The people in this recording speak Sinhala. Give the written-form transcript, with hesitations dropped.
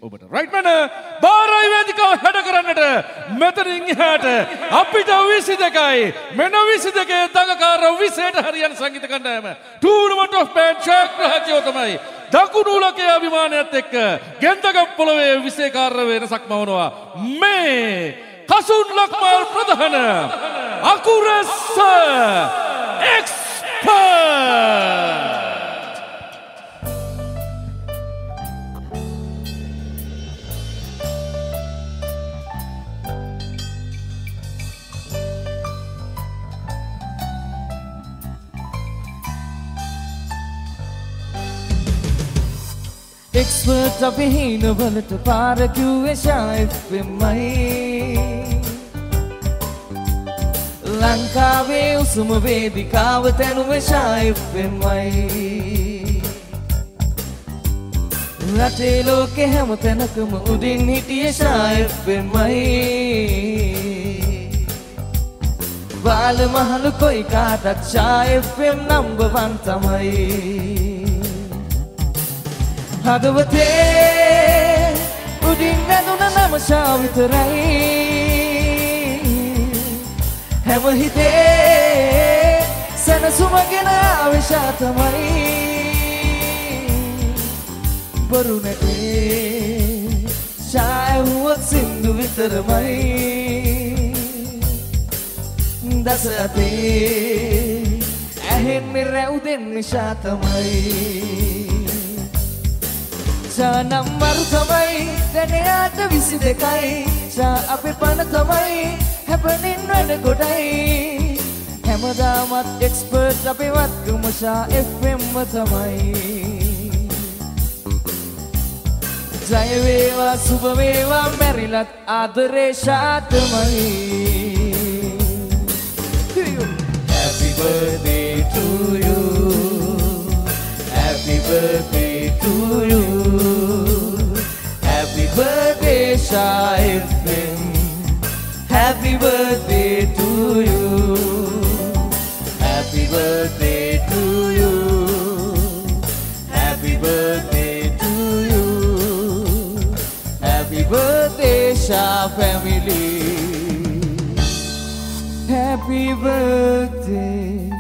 ඔබට රයිට් මන බාරයි වේදිකාව හැඩ කරන්නට මෙතනින් එහාට අපිට 22යි මෙන්න 22 දඟකාර 20ට හරියන සංගීත කණ්ඩායම ටූර්නමන්ට් ඔෆ් බෑන්ඩ් ඡායාග්‍රාහකයෝ තමයි දකුණු ලකේ අභිමානයත් එක්ක ගෙන්දගම් පොළවේ විශේෂකාර වෙනසක් මවනවා මේ කසුන් ලක්මාල් ප්‍රධාන අකුරස්ස එක්ස්පර්ට් Expert අපි හිනවලට පාර කිව්වේ ෂයිෆ්මයි ලංකාවේ උසම වේදිකාව තැනුවේ ෂයිෆ්මයි රටේ ලෝකේ හැම තැනකම උඩින් හිටියේ ෂයිෆ්මයි බාල මහලු කොයි කාටත් ෂයිෆ්ම් නම්බර් 1 තමයි හදවතේ උඩින් නැදුන නම ෂා විතරයි හැම හිතේ සනසුමගෙන ආවේ ෂා තමයි බරු නැතේ ෂා වුවත් සින්දු විතරමයි දස අතේ ඇහෙන්නේ රැව් දෙන්නේ ෂා තමයි ෂා නම්බර් තමයි දැනයාට 22යි ෂා අපේ පණ තමයි හැපෙනින් වෙන කොටයි හැමදාමත් එක්ස්පර්ට් අපේ වත්කම ෂා FM තමයි ජය වේවා සුබ වේවා මැරිලත් ආදරේ ෂා තමයි Happy birthday to you Happy birthday to you Happy birthday Shah FM Happy birthday to you Happy birthday to you Happy birthday to you Happy birthday Shah family Happy birthday